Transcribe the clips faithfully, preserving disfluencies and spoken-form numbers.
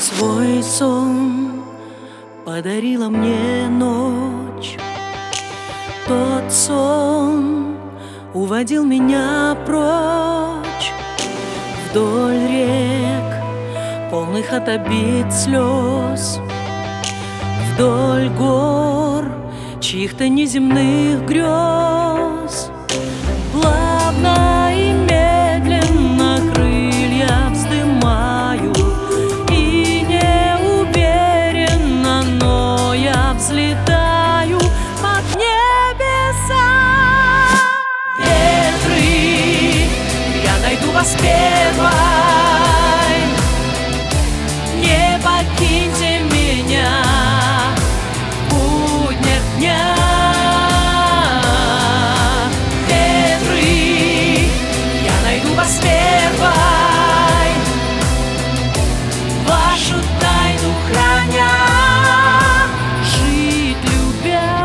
Свой сон подарила мне ночь. Тот сон уводил меня прочь вдоль рек, полных от обид слез, вдоль гор чьих-то неземных грез. Плавно и медленно крылья вздымаю, и неуверенно, но я взлетаю под небеса. Ветры, я найду вас первой, не покиньте меня в буднях дня. Вас первой, вашу тайну храня, жить любя.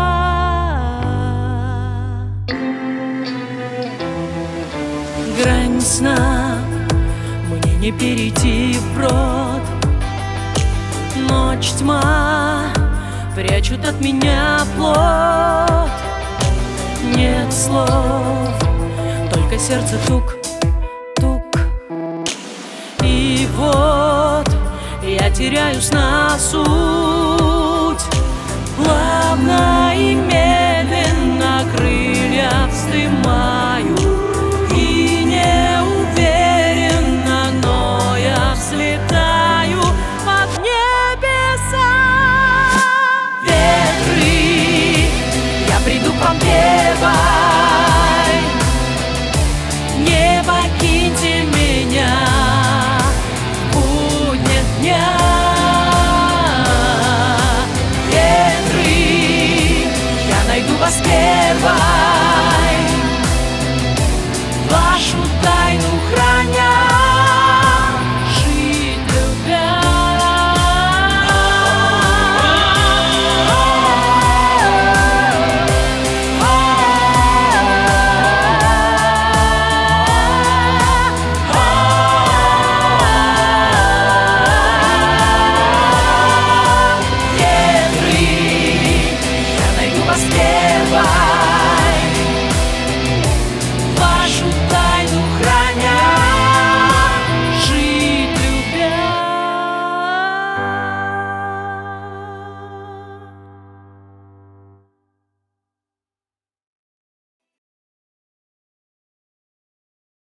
Грань сна мне не перейти вброд. Ночь, тьма прячут от меня плод. Нет слов, только сердце тук. И вот я теряюсь на суть. Плавно и медленно крылья вздымаю, и неуверенно, но я взлетаю под небеса. Ветры, я приду к вам первой, не покиньте меня дня. Ветры, я найду вас первой.